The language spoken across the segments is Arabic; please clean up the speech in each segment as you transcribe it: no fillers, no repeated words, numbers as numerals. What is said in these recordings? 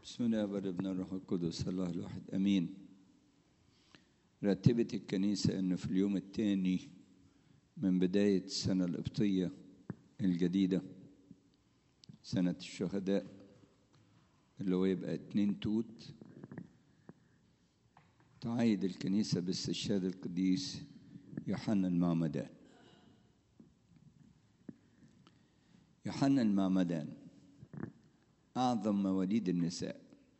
بسم الله والابن الروح القدس الله الواحد امين. رتبت الكنيسه انه في اليوم الثاني من بدايه السنه القبطيه الجديده، سنه الشهداء، اللي هو يبقى 2 توت، تعايد الكنيسه باستشهاد القديس يوحنا المعمدان. يوحنا المعمدان أعظم مواليد النساء.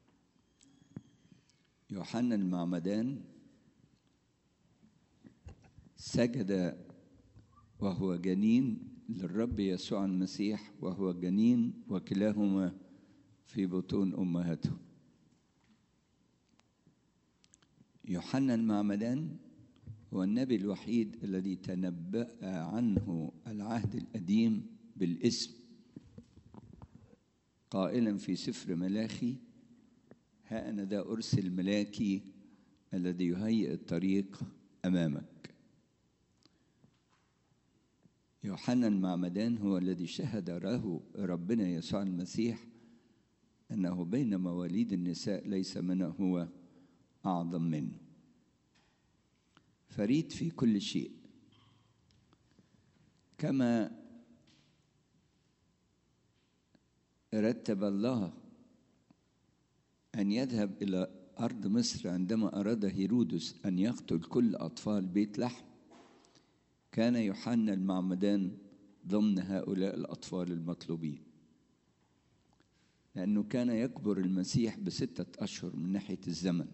يوحنا المعمدان سجد وهو جنين للرب يسوع المسيح، وهو جنين وكلاهما في بطون أمهاته. يوحنا المعمدان هو النبي الوحيد الذي تنبأ عنه العهد القديم بالاسم، قائلا في سفر ملاخي: ها أنا ذا أرسل ملاكي الذي يهيئ الطريق أمامك. يوحنا المعمدان هو الذي شهد له ربنا يسوع المسيح أنه بين مواليد النساء ليس من هو أعظم منه، فريد في كل شيء. كما رتب الله أن يذهب إلى أرض مصر عندما أراد هيرودس أن يقتل كل أطفال بيت لحم، كان يوحنا المعمدان ضمن هؤلاء الأطفال المطلوبين، لأنه كان يكبر المسيح ب6 أشهر من ناحية الزمن.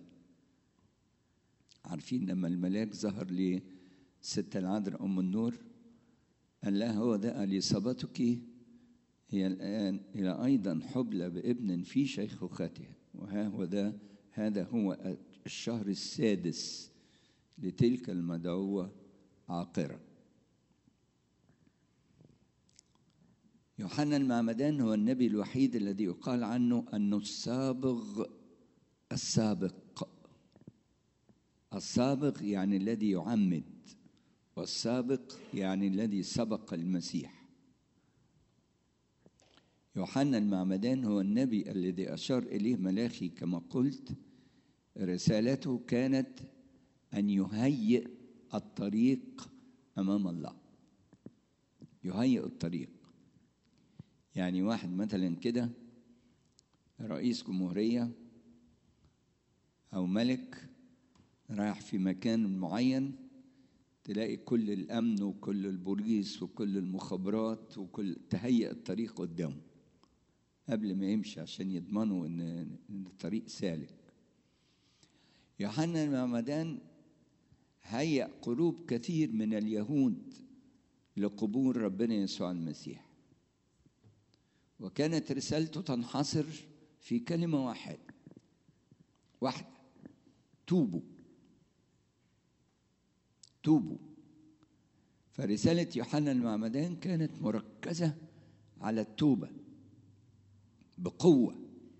عارفين لما الملاك ظهر للست العذراء أم النور قال لها: هو ده إليصابتك، هي الآن إلى أيضا حبلى بابن في شيخوختها، وها هو ده، هذا هو الشهر السادس لتلك المدعوة عاقرة. يوحنا المعمدان هو النبي الوحيد الذي يقال عنه أنه السابق. السابق يعني الذي يعمد، والسابق يعني الذي سبق المسيح. يوحنا المعمدان هو النبي الذي أشار إليه ملاخي كما قلت. رسالته كانت أن يهيئ الطريق أمام الله. يهيئ الطريق يعني واحد مثلا كده رئيس جمهورية أو ملك رايح في مكان معين، تلاقي كل الأمن وكل البوليس وكل المخابرات وكل تهيئ الطريق قدامه قبل ما يمشي عشان يضمنوا إن الطريق سالك. يوحنا المعمدان هيأ قلوب كثير من اليهود لقبول ربنا يسوع المسيح، وكانت رسالته تنحصر في كلمة واحدة: توبوا. فرسالة يوحنا المعمدان كانت مركزة على التوبة بقوة،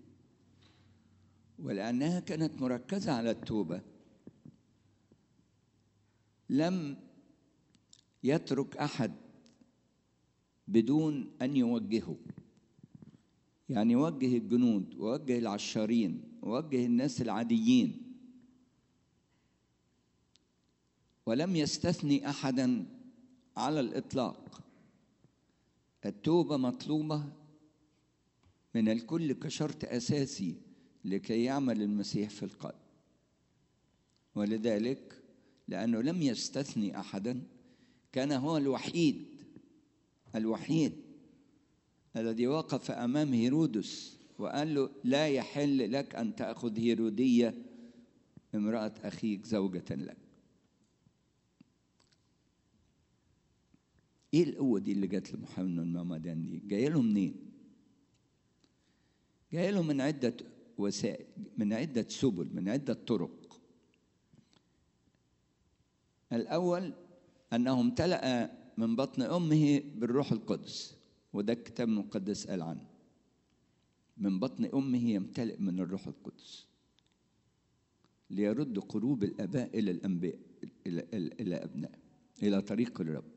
ولأنها كانت مركزة على التوبة لم يترك أحد بدون أن يوجهه. يعني يوجه الجنود ووجه العشارين ووجه الناس العاديين، ولم يستثني أحدا على الإطلاق. التوبة مطلوبة من الكل كشرط أساسي لكي يعمل المسيح في القلب، ولذلك لأنه لم يستثني أحدا كان هو الوحيد الذي وقف أمام هيرودس وقال له: لا يحل لك أن تأخذ هيرودية امرأة أخيك زوجة لك. إيه القوة دي اللي جات لمحمد المعمدان دي؟ جاية له منين؟ جاية له من عدة وسائل، من عدة سبل، من عدة طرق. الأول أنه امتلأ من بطن أمه بالروح القدس، وده الكتاب المقدس قال عنه: من بطن أمه يمتلئ من الروح القدس ليرد قلوب الآباء إلى الأنبياء، إلى أبناء، إلى طريق الرب.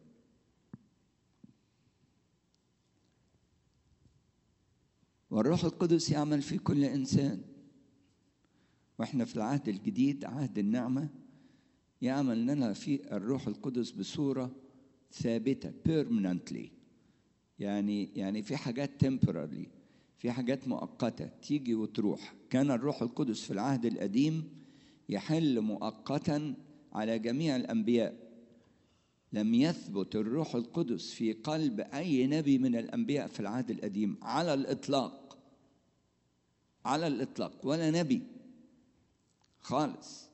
والروح القدس يعمل في كل إنسان. وإحنا في العهد الجديد عهد النعمة يعمل لنا في الروح القدس بصورة ثابتة permanently. يعني في حاجات temporarily، في حاجات مؤقتة تيجي وتروح. كان الروح القدس في العهد القديم يحل مؤقتا على جميع الأنبياء. لم يثبت الروح القدس في قلب أي نبي من الأنبياء في العهد القديم على الإطلاق، على الإطلاق، ولا نبي خالص.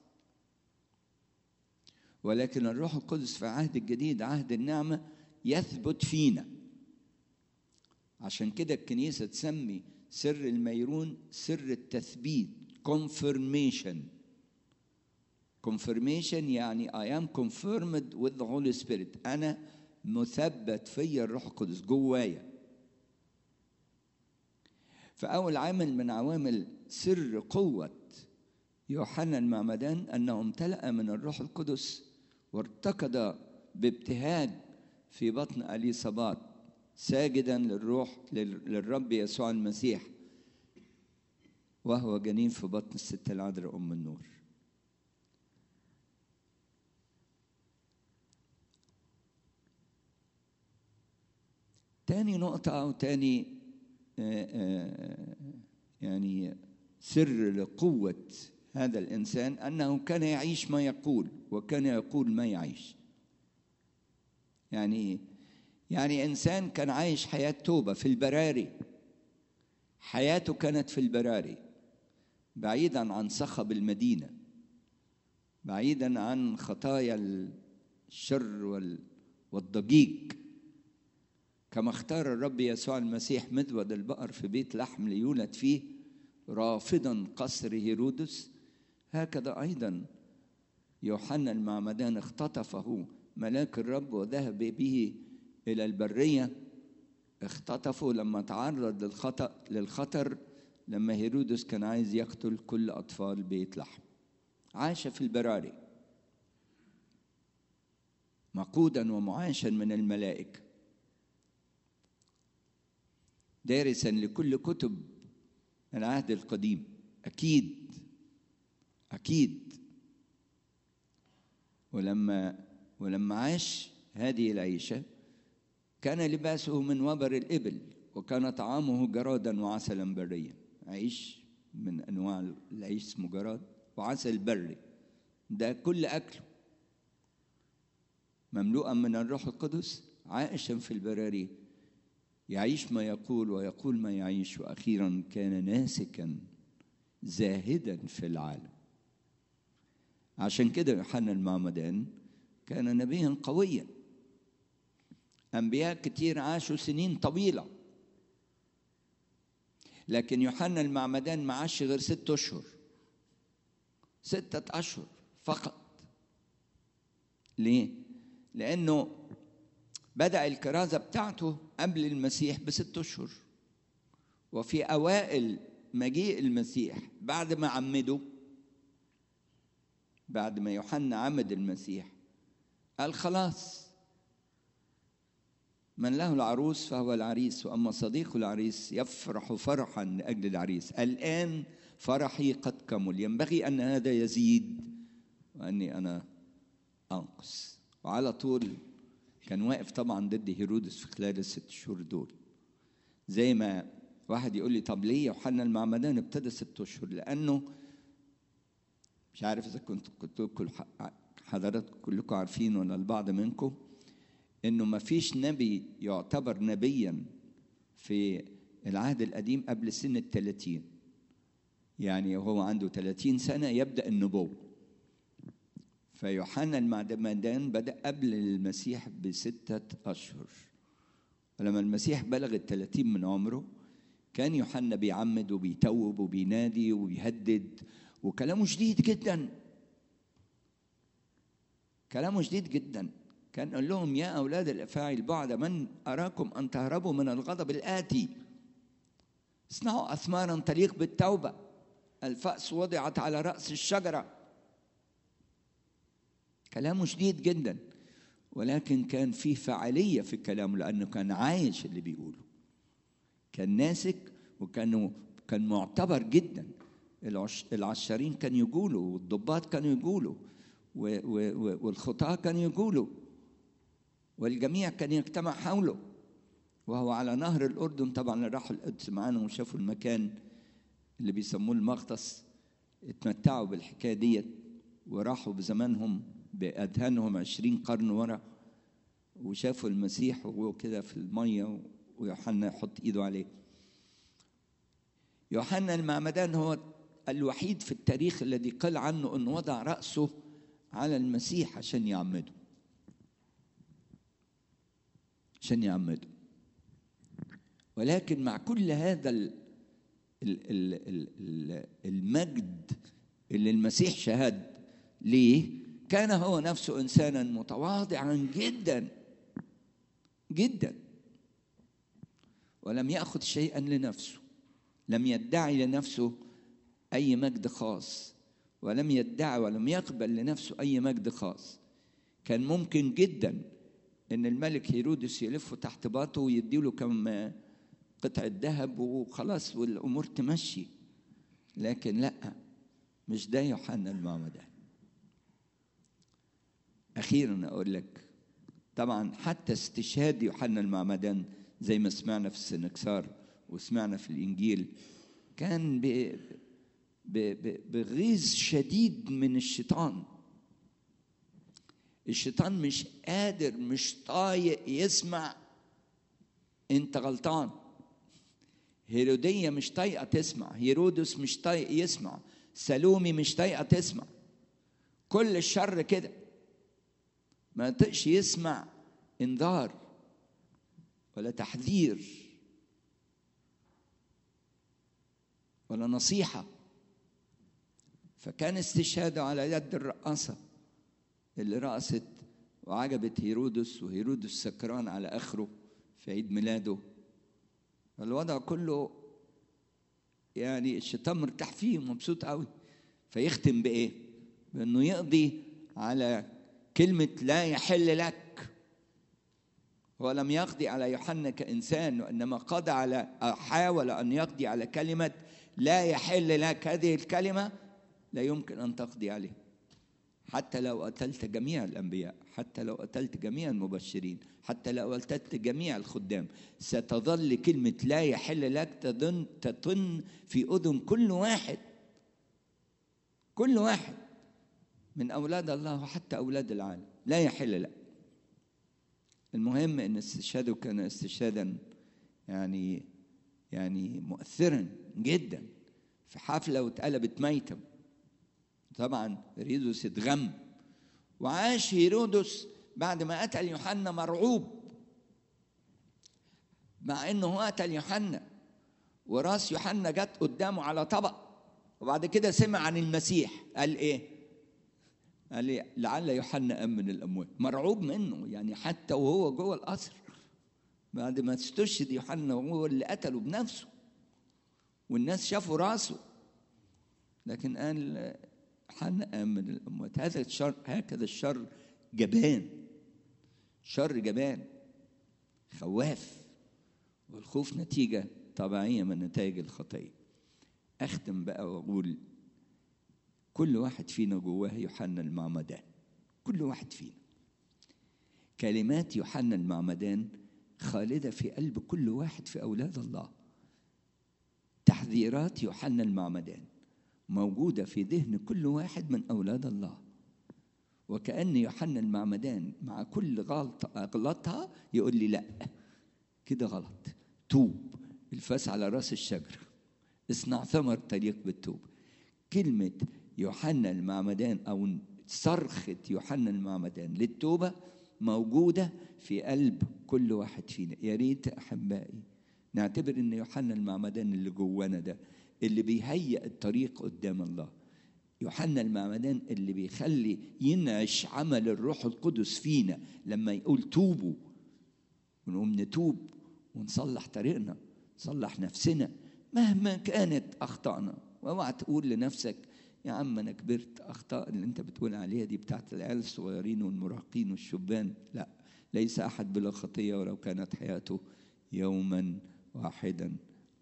ولكن الروح القدس في العهد الجديد عهد النعمة يثبت فينا. عشان كده الكنيسة تسمي سر الميرون سر التثبيت، confirmation. confirmation يعني I am confirmed with the Holy Spirit. أنا مثبت في الروح القدس جوايا. فأول عامل من عوامل سر قوة يوحنا المعمدان أنه امتلأ من الروح القدس وارتكض بابتهاج في بطن أليصابات ساجدا للرب يسوع المسيح وهو جنين في بطن الست العذراء أم النور. تاني نقطة أو تاني يعني سر لقوة هذا الإنسان أنه كان يعيش ما يقول وكان يقول ما يعيش. يعني إنسان كان عايش حياة توبة في البراري. حياته كانت في البراري بعيدا عن صخب المدينة، بعيدا عن خطايا الشر والضجيج، كما اختار الرب يسوع المسيح مذود البقر في بيت لحم ليولد فيه رافضا قصر هيرودس. هكذا أيضا يوحنا المعمدان اختطفه ملاك الرب وذهب به إلى البرية. اختطفه لما تعرض للخطر لما هيرودس كان عايز يقتل كل أطفال بيت لحم. عاش في البراري مقودا ومعاشا من الملائكة، دارسا لكل كتب العهد القديم. أكيد ولما عاش هذه العيشة كان لباسه من وبر الإبل وكان طعامه جرادا وعسلا بريا. عيش من أنواع العيش اسمه جراد وعسل بري، ده كل أكله مملوءا من الروح القدس، عائشا في البراري يعيش ما يقول ويقول ما يعيش. وأخيرا كان ناسكا زاهدا في العالم. عشان كده يوحنا المعمدان كان نبيا قويا. أنبياء كتير عاشوا سنين طويلة، لكن يوحنا المعمدان ما عاش غير 6 أشهر، 6 أشهر فقط. ليه؟ لأنه بدأ الكرازة بتاعته قبل المسيح ب6 أشهر، وفي أوائل مجيء المسيح بعد ما عمده، بعد ما يوحنا عمد المسيح قال خلاص من له العروس فهو العريس، وأما صديق العريس يفرح فرحا لأجل العريس. الآن فرحي قد كمل، ينبغي أن هذا يزيد وأني أنا أنقص. وعلى طول كان واقف طبعا ضد هيرودس في خلال ال6 شهور دول. زي ما واحد يقول لي طب ليه يوحنا المعمدان ابتدى 6 أشهر؟ لأنه مش عارف إذا كنت حضراتكم كلكم عارفين ولا البعض منكم إنه ما فيش نبي يعتبر نبيا في العهد القديم قبل سن 30، يعني هو عنده 30 سنة يبدأ النبوة. فيوحنا المعمدان بدأ قبل المسيح ب6 أشهر. ولما المسيح بلغ 30 من عمره كان يوحنا بيعمد وبيتوب وبينادي وبيهدد، وكلامه شديد جدا، كلامه شديد جدا. كان قال لهم يا أولاد الأفاعي البعد من أراكم أن تهربوا من الغضب الآتي، اصنعوا أثمارا تليق بالتوبة، الفأس وضعت على رأس الشجرة. كلامه شديد جدا، ولكن كان فيه فعالية في كلامه لأنه كان عايش اللي بيقوله، كان ناسك كان معتبر جدا. العشارين كانوا يقولوا، والضباط كانوا يقولوا، والخطاة كانوا يقولوا، والجميع كان يجتمع حوله. وهو على نهر الأردن. طبعا راحوا القدس معانا وشافوا المكان اللي بيسموه المغطس، اتمتعوا بالحكاية ديت، وراحوا بزمانهم بأذهانهم 20 قرن ورا، وشافوا المسيح وهو كده في المية ويوحنا يحط ايده عليه. يوحنا المعمدان هو الوحيد في التاريخ الذي قال عنه انه وضع رأسه على المسيح عشان يعمده، ولكن مع كل هذا المجد اللي المسيح شهد ليه، كان هو نفسه إنسانا متواضعا جدا جدا، ولم يأخذ شيئا لنفسه، لم يدعي لنفسه أي مجد خاص، ولم يقبل لنفسه أي مجد خاص. كان ممكن جدا إن الملك هيرودس يلفه تحت باطه ويديله كم قطعة ذهب وخلاص والأمور تمشي، لكن لا، مش ده يوحنا المعمدان. أخيرا أقول لك، طبعا حتى استشهاد يوحنا المعمدان زي ما سمعنا في السنكسار وسمعنا في الإنجيل كان بغيظ شديد من الشيطان. الشيطان مش قادر، مش طايق يسمع انت غلطان. هيرودية مش طايقة تسمع، هيرودس مش طايق يسمع، سالومي مش طايقة تسمع. كل الشر كده ما تقش يسمع انذار ولا تحذير ولا نصيحة. فكان استشهاده على يد الرقاصة اللي رقصت وعجبت هيرودس، وهيرودس سكران على آخره في عيد ميلاده. الوضع كله يعني الشيطان مرتاح فيه ومبسوط قوي. فيختم بإيه؟ بأنه يقضي على كلمة لا يحل لك. هو لم يقضي على يوحنا كإنسان، وإنما قضى على، حاول أن يقضي على كلمة لا يحل لك. هذه الكلمة لا يمكن أن تقضي عليه، حتى لو قتلت جميع الأنبياء، حتى لو قتلت جميع المبشرين، حتى لو قتلت جميع الخدام، ستظل كلمة لا يحل لك تطن في أذن كل واحد من أولاد الله وحتى أولاد العالم. لا يحل لك. المهم أن استشهاده كان استشهادا يعني مؤثرا جدا في حفلة واتقلبت ميتم. طبعا هيرودس اتغم، وعاش هيرودس بعد ما قتل يوحنا مرعوب، مع انه هو قتل يوحنا وراس يوحنا جت قدامه على طبق، وبعد كده سمع عن المسيح قال ايه؟ قال لعل يوحنا قام من الاموات. مرعوب منه يعني، حتى وهو جوه القصر بعد ما استشهد يوحنا وهو اللي قتله بنفسه والناس شافوا راسه، لكن قال يوحنا قام من الاموات. هكذا الشر جبان، شر جبان خواف، والخوف نتيجة طبيعية من نتائج الخطية. أختم بقى وأقول كل واحد فينا جواه يوحنا المعمدان، كل واحد فينا. كلمات يوحنا المعمدان خالدة في قلب كل واحد في أولاد الله. تحذيرات يوحنا المعمدان موجودة في ذهن كل واحد من أولاد الله. وكأن يوحنا المعمدان مع كل غلطة أغلطها يقول لي لا، كده غلط، توب، الفاس على رأس الشجرة، اصنع ثمر طريق بالتوب. كلمة يوحنا المعمدان أو صرخة يوحنا المعمدان للتوبة موجودة في قلب كل واحد فينا. يا ريت أحبائي نعتبر إن يوحنا المعمدان اللي جوانا ده اللي بيهيئ الطريق قدام الله، يوحنا المعمدان اللي بيخلي ينعش عمل الروح القدس فينا لما يقول توبوا، ونقوم نتوب ونصلح طريقنا، نصلح نفسنا مهما كانت أخطأنا. واوعى تقول لنفسك يا عم أنا كبرت، أخطاء اللي أنت بتقول عليها دي بتاعت العيال الصغيرين والمراهقين والشبان. لا، ليس أحد بلا خطية ولو كانت حياته يوما واحدا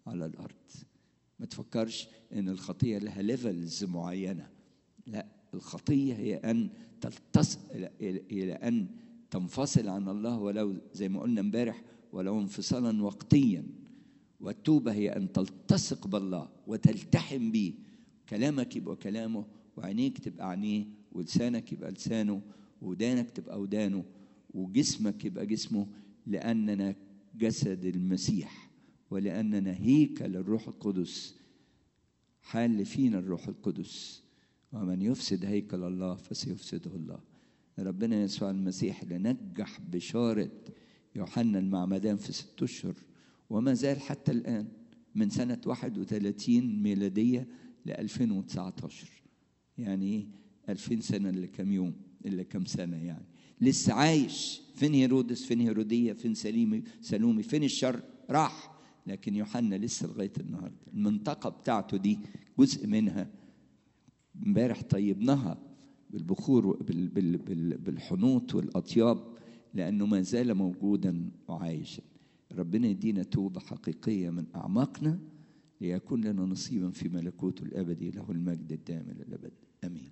على الأرض. ما تفكرش إن الخطية لها ليفلز معينة، لا، الخطية هي أن تلتصق إلى أن تنفصل عن الله، ولو زي ما قلنا امبارح ولو انفصالا وقتيا. والتوبة هي أن تلتصق بالله وتلتحم به، كلامك يبقى كلامه، وعينيك تبقى عينيه، ولسانك يبقى لسانه، ودانك تبقى ودانه، وجسمك يبقى جسمه، لأننا جسد المسيح، ولأننا هيكل الروح القدس، حال فينا الروح القدس. ومن يفسد هيكل الله فسيفسده الله. ربنا يسوع المسيح اللي نجح بشارة يوحنا المعمدان في 6 أشهر، وما زال حتى الآن من سنة 31 ميلادية ل 2019، يعني 2000 سنة إلا كم يوم، إلا كم سنة يعني، لسه عايش. فين هيرودس؟ فين هيرودية؟ فين سلومي؟ فين الشر؟ راح. لكن يوحنا لسه لغاية النهاردة. المنطقة بتاعته دي جزء منها امبارح طيبناها بالبخور بالحنوط والأطياب، لأنه ما زال موجودا وعايشا. ربنا يدينا توبة حقيقية من أعماقنا ليكون لنا نصيبا في ملكوته الأبدي، له المجد الدائم إلى الأبد. آمين.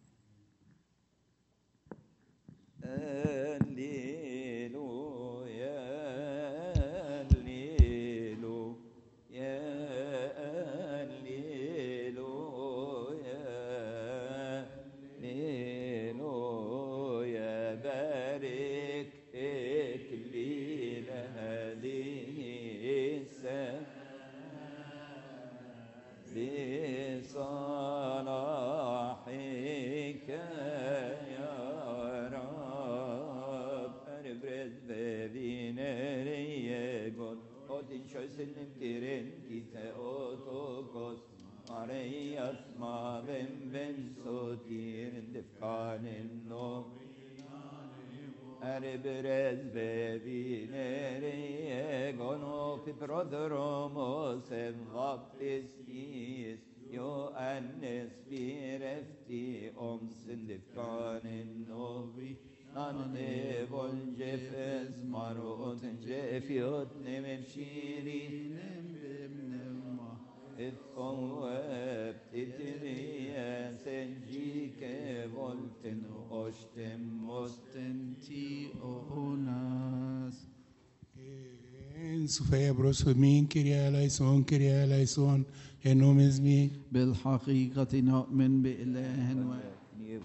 Sofia Brosmin, Kyria eleison, Kyria eleison, en nomis mi. بالحقيقة نؤمن بإله واحد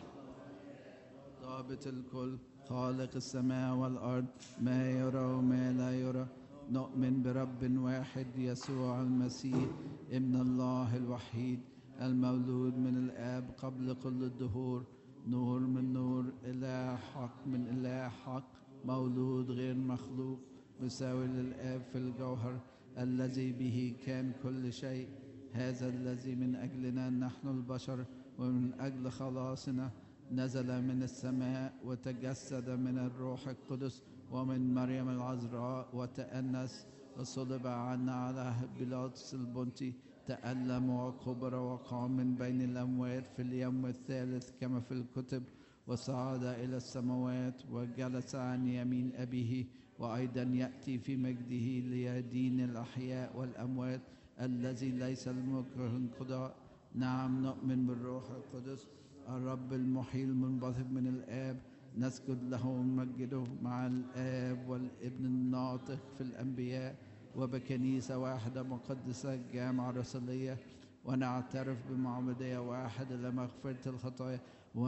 ضابط الكل، خالق السماء والأرض، ما يرى وما لا يرى. نؤمن برب واحد يسوع المسيح ابن الله الوحيد، المولود من الآب قبل كل الدهور، نور من نور، إله حق من إله حق، مولود غير مخلوق، مساوي للآب في الجوهر، الذي به كان كل شيء. هذا الذي من أجلنا نحن البشر ومن أجل خلاصنا نزل من السماء وتجسد من الروح القدس ومن مريم العذراء وتأنس وصلب عنا على بيلاطس البنطي، تألم وكبر وقام من بين الأموات في اليوم الثالث كما في الكتب، وصعد إلى السماوات وجلس عن يمين أبيه، وأيضا يأتي في مجده ليدين الأحياء والأموات، الذي ليس المكره انقضاء. نعم، نؤمن بالروح القدس الرب المحيي المنبثق من الآب، نسجد له ونمجده مع الآب والابن الناطق في الأنبياء، وبكنيسة واحدة مقدسة جامعة رسولية، ونعترف بمعمودية واحدة لمغفرة الخطايا،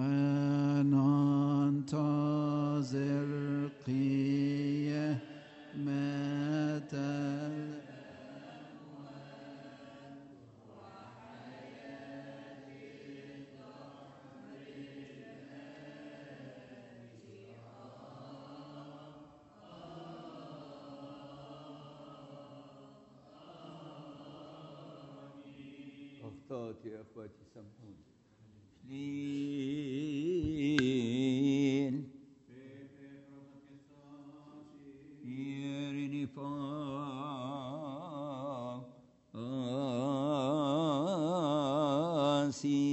وننتظر قيامة أخطأت يا أخواتي سامحوني. شليل يرني فاسي